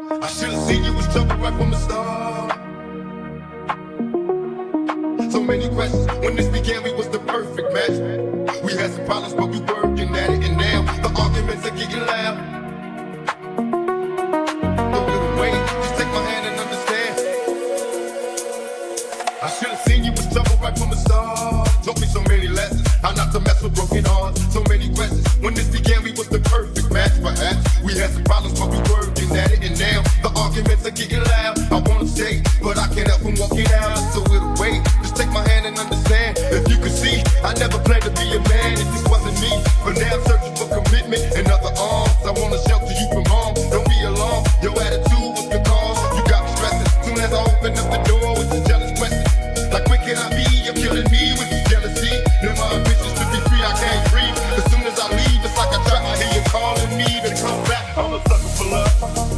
I should've seen you was trouble right from the start. So many questions. When this began, we was the perfect match. We had some problems, but we working at it. And now the arguments are getting loud. Don't get away, just take my hand and understand. I should've seen you was trouble right from the start. Taught me so many lessons, how not to mess with broken hearts. So many questions. When this began, we was the perfect match. Perhaps we had some problems, but we working at it. And now the arguments are getting loud. I wanna stay, but I can't help from walking out. So it'll wait. Just take my hand and understand. If you could see, I never planned to be a man if this wasn't me. But now I'm searching for commitment and other arms. I wanna shelter you from harm. Don't be alarmed. Your attitude was the cause. You got me stressing. Soon as I open up the door with this jealous question, like where can I be? You're killing me with this jealousy. Now my ambitions to be free, I can't breathe. As soon as I leave, it's like I try. I hear you calling me to come back. I'm a sucker for love.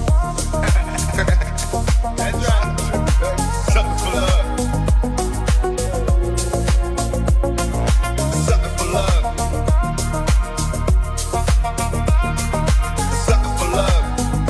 That's right. Sucker for love. Sucker for love. Sucker for love.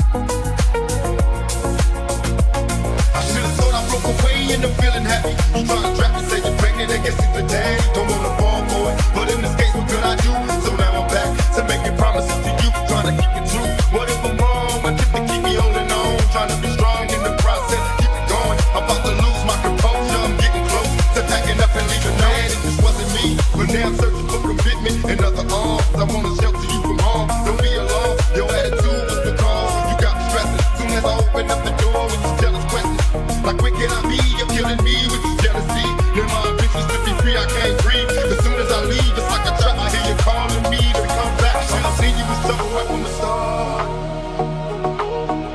I should've thought I broke away and I'm feeling happy. You tryna trap me, say you're pregnant, I guess it's the daddy. Don't wanna fall for it, but in this case, what could I do? So now I'm back to making promises to you, tryna keep it true. What if I'm wrong? I tip to keep me holding on, tryna be strong in the process, keep it going. I'm about to lose my composure, I'm getting close to packing up and leaving. Man, it just wasn't me, but now I'm searching for commitment and other arms. I wanna shelter you from harm. Don't be alarmed, your attitude was the cause. You got me stressing. Soon as I open up the door with these jealous questions, like where can I be? You're killing me with this jealousy. Now my ambitions to be free, I can't breathe. As soon as I leave, it's like I try. I hear you calling me to come back. I should've seen you was trouble right from the start.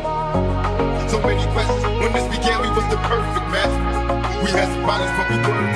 So many questions. When this began, we was the perfect match. We had some problems, but we weren't.